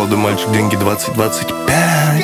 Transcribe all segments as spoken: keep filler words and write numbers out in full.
молодой мальчик, деньги двадцать двадцать пять.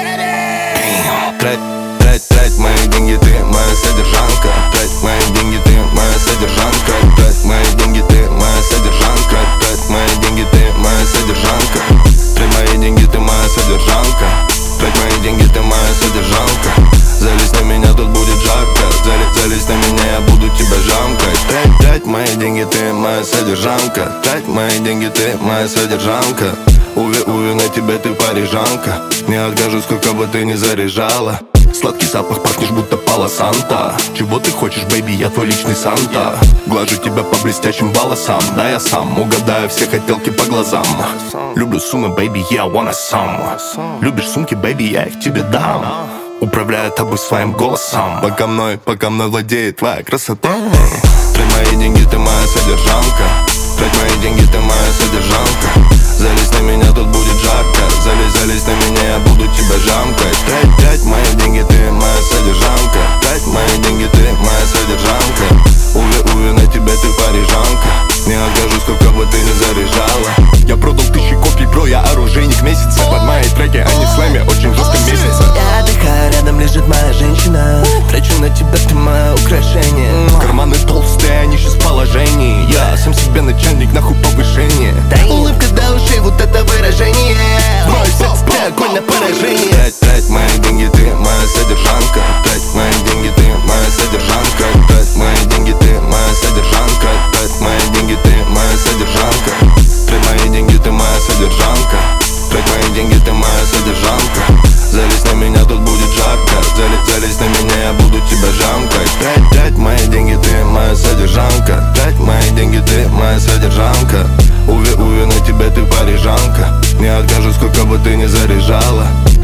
Трать, трать, трать мои деньги, ты моя содержанка. Трать мои деньги, ты моя содержанка. Трать мои деньги, ты моя содержанка. Трать мои деньги, ты моя содержанка. Трать мои деньги, ты моя содержанка. Трать мои деньги, ты моя содержанка. Залезь на меня, тут будет жарко. Залезь, залезь на меня, я буду тебя жамкать. Трать, трать мои деньги, ты моя содержанка. Трать мои деньги, ты моя содержанка. Уви, уви, на тебе ты парижанка. Не откажу, сколько бы ты ни заряжала. Сладкий запах, пахнешь будто Пало Санта. Чего ты хочешь, бэйби, я твой личный Санта. Глажу тебя по блестящим волосам. Да, я сам угадаю все хотелки по глазам. Люблю суммы, бэйби, я wanna some. Любишь сумки, бэйби, я их тебе дам. Управляю тобой своим голосом. Пока мной, пока мной владеет твоя красота. Трать мои деньги, ты моя содержанка. Трать мои деньги, ты моя содержанка. Залезь на меня, тут будет жарко. Залезь, залезь на меня, я буду тебя жамкать. Трать, трать мои деньги, ты моя содержанка. Трать мои деньги, ты моя содержанка. Уви, уви, на тебе ты парижанка. Не откажу, сколько бы ты ни заряжала. Я продал тысячи копий, бро, я оружейник месяца. Под мои треки, а не слэме, очень жестко месяца. Я отдыхаю, рядом лежит моя женщина. Трачу на тебя, ты мое украшение. Карманы толстые, они сейчас в положении. Я сам себе начальник, нахуй повышение. Улыбка до ушей, вот это выражение. Мой секс, ты огонь на поражение. Трать, трать мои деньги, ты моя содержанка. Трать мои деньги, ты моя содержанка. Трать мои деньги, ты моя содержанка. Трать мои деньги, ты моя содержанка. Трать мои деньги, ты моя содержанка. Трать мои деньги, ты моя содержанка. Залезь на меня, тут будет жарко. Залезь, залезь на меня, я буду тебя жамкать. Трать, трать мои деньги, ты моя содержанка. Трать мои деньги, ты моя содержанка. Уви, уви, на тебе ты парижанка. Не откажу, сколько бы ты ни заряжала.